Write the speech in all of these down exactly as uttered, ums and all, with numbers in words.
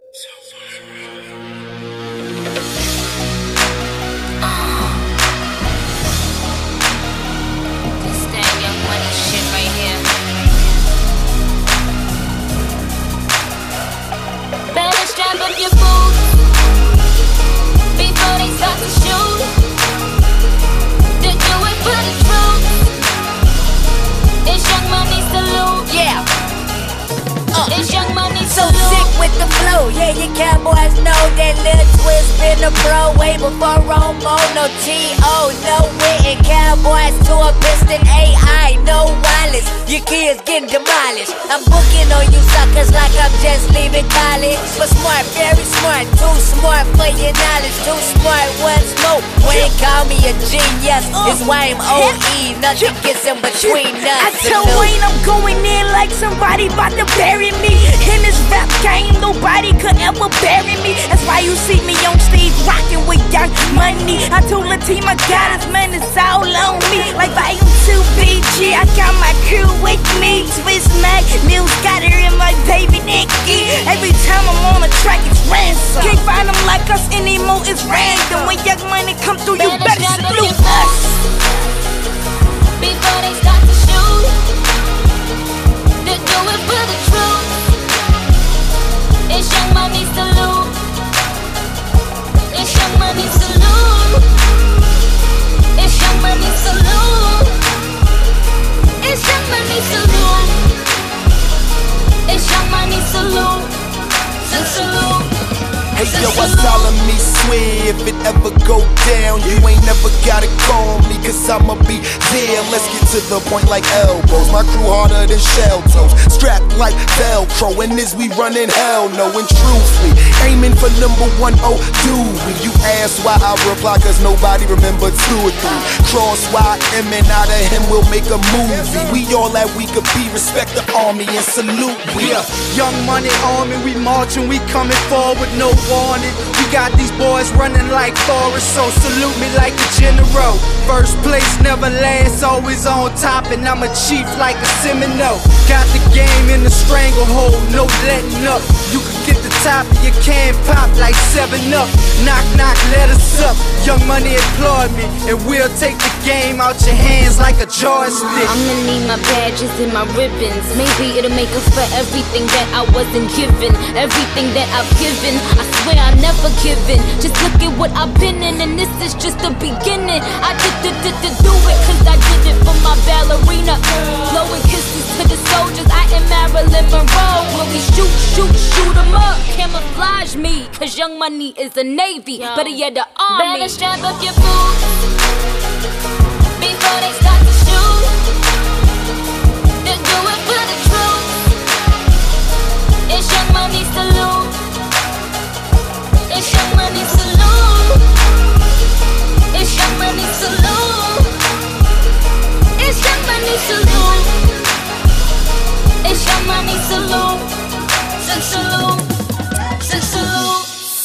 The flow, yeah, you cowboys know that Lil Twist been a pro way before Romo, no T O, no Witten. Cowboys to a piston, A I, no wireless. Your kids getting demolished. I'm booking on you suckers like I'm just leaving college. But smart, very smart, too smart for your knowledge. Too smart, what's more? When call me a genius, it's why I'm O E. Nothing gets in between us. I tell Wayne I'm going in like somebody about to bury me. In this rap game, nobody could ever bury me. That's why you see me on stage rocking with Young Money. I told the team I got us, man, it's all on me. Like volume two B G, I got my crew with me. Twist Mac, Lil Scott and my baby Nicky. Every time I'm on a track, it's ransom. Can't find them like us anymore, it's random. When Young Money come through, you better salute us. Before they start to shoot, they do it for the truth. It's Young Money salute. It's Young Money salute. It's Young Money salute. It's Young Money salute. It's Young Money salute. Salute. Hey yo, I solemnly swear if it ever go down, you ain't never gotta call me, cause I'ma be there. Let's get to the point like elbows. My crew harder than shell toes, strapped like Velcro, and as we running hell no. And truthfully, aiming for number one, oh do we? You ask why I reply, cause nobody remember two or three. Cross Y M and out of him we'll make a movie. We all that we could be, respect the army and salute we. Yeah, Young Money army, we marching, we coming forward, no warning. We got these boys running like Forrest, so salute me like a general. First place never lasts, always on top, and I'm a chief like a Seminole. Got the game in the stranglehold, no letting up. You can get the top of your can pop like seven up. Knock, knock, let us up. Young Money applaud me, and we'll take the game out your hands like a joystick. I'ma need my badges and my ribbons. Maybe it'll make up for everything that I wasn't given, everything that I've given. I swear I never given. Just look at what I've been in, and this is just the beginning. I did did did did do it, cause I did it for my ballerina. Blowing kisses to the soldiers, I am Marilyn Monroe. When we shoot, shoot, shoot 'em up. Camouflage me, cause Young Money is a Navy, better yet the Army. Better strap up your boots before they start to shoot. They do it for the truth. It's Young Money salute. It's Young Money salute. It's Young Money salute. It's Young Money salute. It's Young Money salute. Salute. Salute.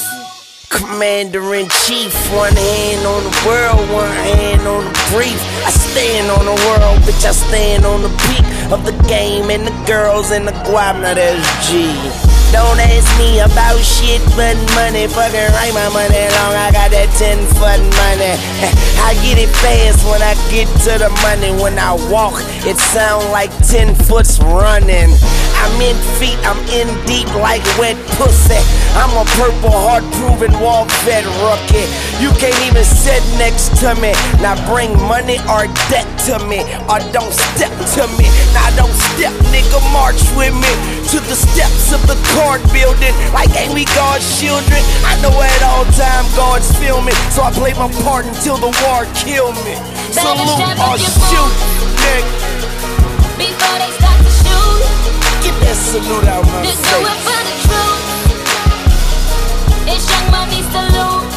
Commander-in-Chief, one hand on the world, one hand on the brief. I stand on the world, bitch, I stand on the peak of the game and the girls and the guap, now there's G. Don't ask me about shit but money. Fucking write my money long, I got that ten foot money. I get it fast when I get to the money. When I walk, it sound like ten foot's running. I'm in feet, I'm in deep like wet pussy. I'm a purple heart proven wall fed rookie. You can't even sit next to me. Now bring money or debt to me, or don't step to me. Now don't step, nigga, march with me to the steps of the court building. Like ain't we God's children? I know at all time God's filming, so I play my part until the war kill me. Salute or shoot, nigga. Before they start to shoot, get that salute out my face. Do it for the truth. It's Young Money salute.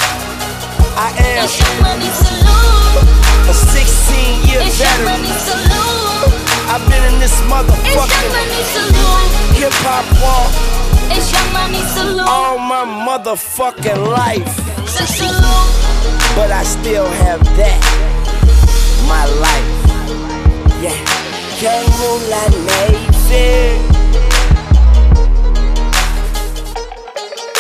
I am It's Young Money salute. a sixteen year It's Young veteran. Money salute. I've been in this It's Young motherfucking Money salute. hip hop wall It's Young Money salute. all my motherfucking life, Salute. but I still have that, my life. Yeah, Young Moonlight Navy.